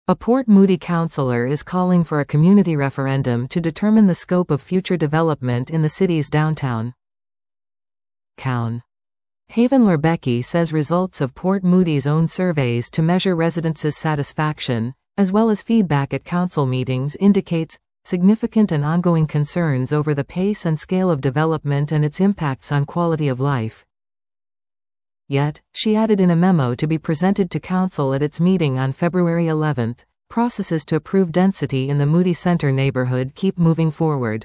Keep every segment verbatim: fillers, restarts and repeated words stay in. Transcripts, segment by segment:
A Port Moody councillor is calling for a community referendum to determine the scope of future development in the city's downtown. Cown. Haven Lerbecki says results of Port Moody's own surveys to measure residents' satisfaction, as well as feedback at council meetings, indicates significant and ongoing concerns over the pace and scale of development and its impacts on quality of life. Yet, she added in a memo to be presented to Council at its meeting on February eleventh, processes to approve density in the Moody Center neighborhood keep moving forward.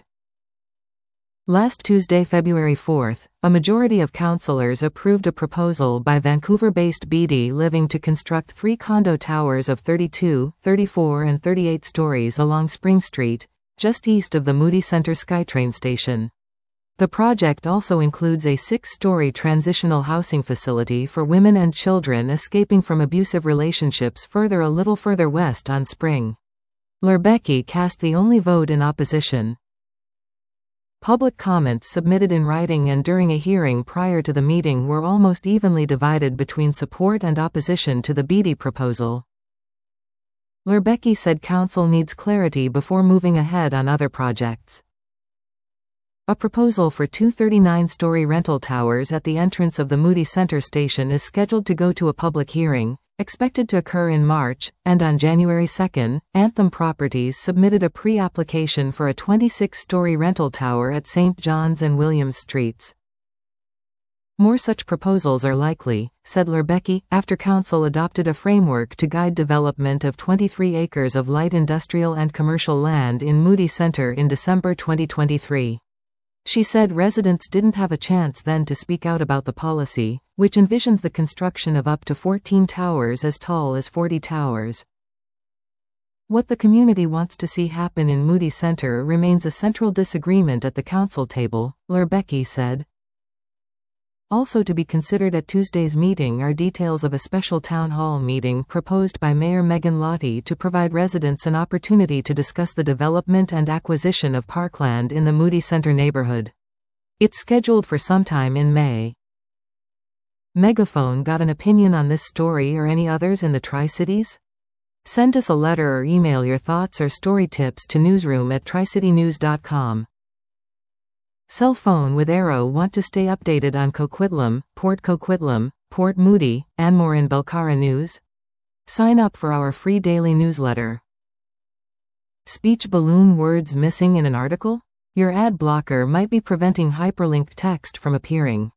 Last Tuesday, February fourth, a majority of councillors approved a proposal by Vancouver-based B D Living to construct three condo towers of thirty-two, thirty-four and thirty-eight stories along Spring Street, just east of the Moody Center SkyTrain station. The project also includes a six-story transitional housing facility for women and children escaping from abusive relationships further a little further west on Spring. Lerbecki cast the only vote in opposition. Public comments submitted in writing and during a hearing prior to the meeting were almost evenly divided between support and opposition to the B D proposal. Lerbecki said council needs clarity before moving ahead on other projects. A proposal for two thirty-nine-story rental towers at the entrance of the Moody Center station is scheduled to go to a public hearing, expected to occur in March, and on January second, Anthem Properties submitted a pre-application for a twenty-six-story rental tower at Saint John's and Williams Streets. More such proposals are likely, said Lerbecki, after council adopted a framework to guide development of twenty-three acres of light industrial and commercial land in Moody Center in December twenty twenty-three. She said residents didn't have a chance then to speak out about the policy, which envisions the construction of up to fourteen towers as tall as forty towers. What the community wants to see happen in Moody Center remains a central disagreement at the council table, Lerbecki said. Also to be considered at Tuesday's meeting are details of a special town hall meeting proposed by Mayor Megan Lottie to provide residents an opportunity to discuss the development and acquisition of parkland in the Moody Center neighborhood. It's scheduled for sometime in May. Megaphone got an opinion on this story or any others in the Tri-Cities? Send us a letter or email your thoughts or story tips to newsroom at tri city news dot com. Cell phone with Arrow want to stay updated on Coquitlam, Port Coquitlam, Port Moody, Anmore and Belcara news? Sign up for our free daily newsletter. Speech balloon words missing in an article? Your ad blocker might be preventing hyperlinked text from appearing.